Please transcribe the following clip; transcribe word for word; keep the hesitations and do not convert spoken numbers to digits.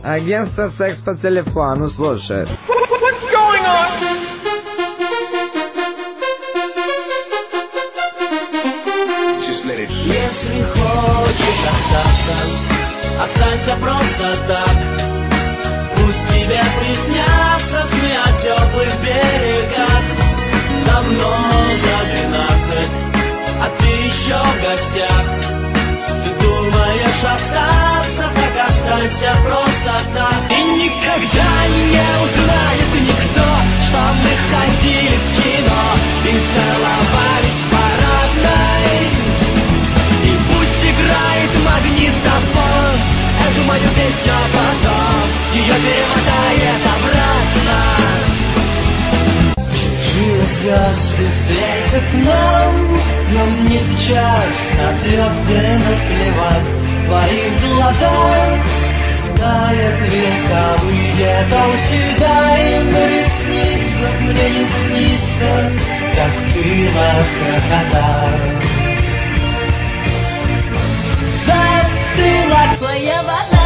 Агентство секс по телефону слушает. What's going on? Если хочешь остаться, останься просто так. Пусть тебе приснятся сны о теплых берегах. Давно за двенадцать, а ты еще в гостях. Ты думаешь остаться, так останься просто так. И никогда не узнает никто, что мы ходили в кино и целовались в парадной. И пусть играет магнитофон эту мою песню, а потом ее перемотает обратно. Чужие звезды светят нам, но мне сейчас на звезды наплевать. В твоих глазах тает вековые толщи, дай мне снится, мне не снится, застыла красота. Застыла твоя вода.